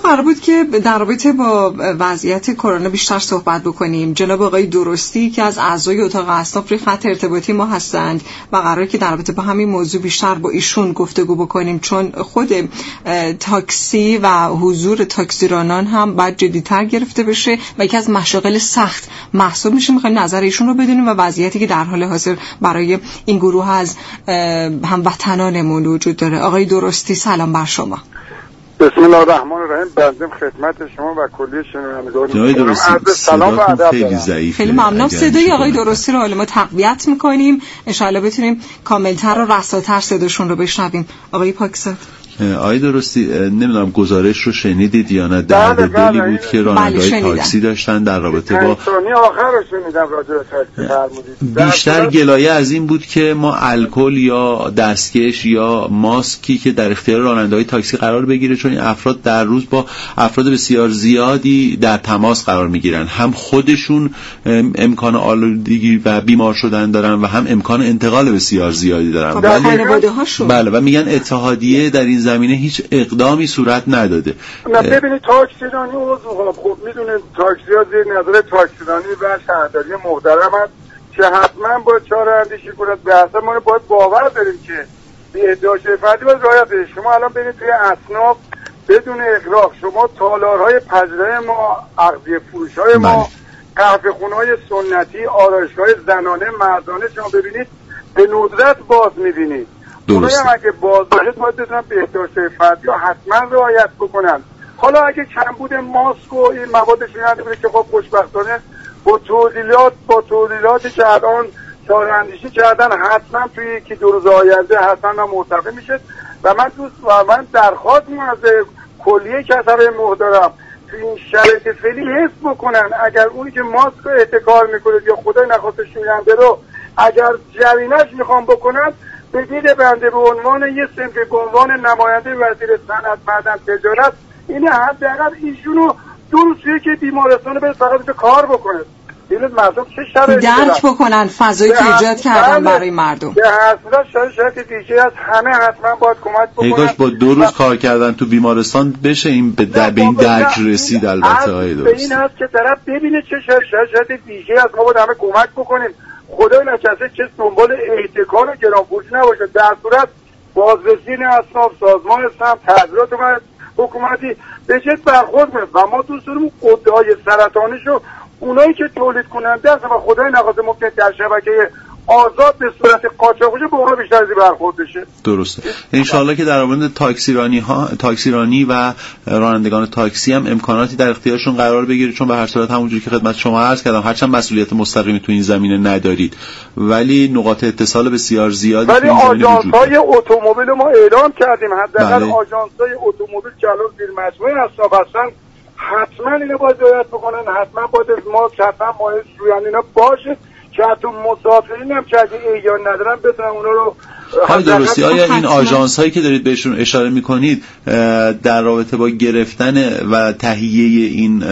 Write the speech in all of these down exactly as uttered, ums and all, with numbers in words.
قرار بود که در رابطه با وضعیت کرونا بیشتر صحبت بکنیم. جناب آقای درستی که از اعضای اتاق اصناف روی خط ارتباطی ما هستند و قراره که در رابطه با همین موضوع بیشتر با ایشون گفتگو بکنیم، چون خود تاکسی و حضور تاکسیرانان هم باید جدی‌تر گرفته بشه و یکی از مشاغل سخت محسوب میشه. میخوایم نظر ایشون رو بدونیم و وضعیتی که در حال حاضر برای این گروه از هموطنانمون وجود داره. آقای درستی سلام بر شما. بسم الله الرحمن الرحیم. بنده خدمت شما و کلی شنوندگان. آقای درستی سلام و ادب. خیلی ضعیفه. خیلی ممنون. صدای آقای درستی رو حالا ما تقویت می‌کنیم، ان شاءالله بتونیم کاملتر و رساتر صداشون رو بشنویم. آقای پاکزاد. آقای درستی نمیدونم گزارش رو شنیدید یا نه، درد دلی بود که راننده‌های تاکسی داشتن در رابطه با ثانی آخر رو شنیدم راجع به تاکسی فرمودید. بیشتر گلایه از این بود که ما الکل یا دستکش یا ماسکی که در اختیار راننده‌های تاکسی قرار بگیره، چون این افراد در روز با افراد بسیار زیادی در تماس قرار میگیرن، هم خودشون امکان آلودگی و بیمار شدن دارن و هم امکان انتقال بسیار زیادی دارن. خانواده‌هاشون بله و میگن اتحادیه در این زمینه هیچ اقدامی صورت نداده. نه ببینید تاکسیرانی عضو خب میدونید تاکسی ها زیر نظر تاکسیرانی و شهرداری محترم هست که حتما باید چاره اندیشی کنند. به اصلا ما باید باور داریم که بهداشت فردی باید رعایت بشه. شما الان ببینید توی اصناف بدون اغراق شما تالارهای پذیرای ما، اغذیه فروش‌های ما، قهوه خونه‌های سنتی، آرایشگاه زنانه مردانه شما ببینید به ندرت باز می‌بینید. اونایی هم اگه باز باشه باید بتونن بهداشت فردی ها حتما رعایت بکنن. حالا اگه کمبود ماسک و این مواد شوینده بوده که خب خوشبختانه با تولیدات با تولیداتی که الان چاره اندیشی کردن حتما توی یکی دو روز آینده حتما مرتفع میشه و من دوست و من درخواست می‌کنم از کلیه کسای محترم توی این شرایط فعلی حفظ بکنن. اگر اونی که ماسک رو احتکار میکنه یا خدای نخواسته شوینده رو اگر جریمه‌اش میخوام بکنن، بگید بنده به عنوان یه صنف به عنوان نماینده وزیر صنعت معدن تجارت این حداقل ایشونو درسته که بیمارستان به فقط به کار بکنه. ببینید مردم چه شرایطی درک بکنن فضایی که ایجاد کردن برای مردم. به هر صورت شرایط دیگه از همه حتما باید کمک بکنن. کاش با دو روز کار کردن تو بیمارستان بشه این به, در به این درک رسید. البته های درست. به این هست که طرف ببینه چه شرایط دیگه از ما باید همه کمک بکنیم. خدای نکرده چه دنبال احتکار و گرانفروشی نباشه. در صورت بازرسی اصناف سازمان سمت تغییرات حکومتی به جد برخورد کنه و ما دوست داریم غده‌های سرطانیشو اونایی که تولید کننده هستن و خدای نخواسته ممکن در شبکه آزاد به صورت قاچاقچی به اونها بیشتر از این برخورد بشه. درسته. انشالله که در مورد تاکسیرانی ها تاکسیرانی و رانندگان تاکسی هم امکاناتی در اختیارشون قرار بگیره، چون به هر صورت همونجوری که خدمت شما عرض کردم هرچند مسئولیت مستقیمی تو این زمینه ندارید ولی نقاط اتصال بسیار زیادی ولی آژانس‌های اتومبیل ما اعلام کردیم حداقل بله. آژانس‌های اتومبیل که الان زیر مجموعه اصناف هستن حتما اینو باید رعایت بکنن. حتما باید از ما حتما مایل شویان اینا باشه که حتی مسافرین هم که اگه ایجان ندارن بتونن اونا رو های درستی. آیا این آژانس هایی که دارید بهشون اشاره میکنید در رابطه با گرفتن و تهیه این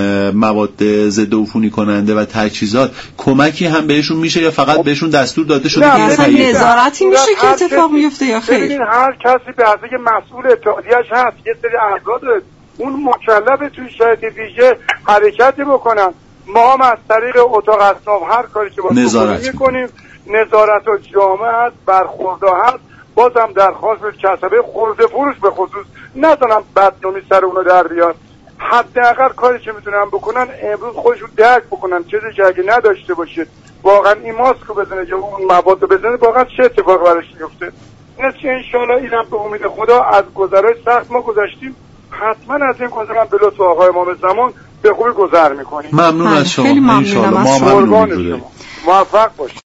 مواد ضد عفونی کننده و تجهیزات کمکی هم بهشون میشه یا فقط بهشون دستور داده شده که تهیه نظارتی میشه که اتفاق میفته یا خیر؟ ببینید هر کسی به اندازه مسئول اتحادیه‌اش هست یه سری افراد اون مکلف توی شرایط ویژه حرکتی بکنن. ما هم از طریق اتاق اصناف هر کاری که باید میکنیم نظارت و جامعه هست برخورده هست. بازم درخواست به کسبه خورده فروش به خصوص نزنم بدنامی سر اونو در بیاد. حداقل کاری که میتونن بکنن امروز خودشون درک بکنن چیزی که اگه نداشته باشه واقعا این ماسک رو بزنه یا اون مواد رو بزنه واقعا چه اتفاقی براش میفته. نشه انشالله اینم به امید خدا از گذرهای سخت ما گذشتیم. حتما از این گذرم به لطف آقای امام زمان به خوبی گذر میکنیم. ممنون از شما. خیلی ممنونم از شما. موفق باشید.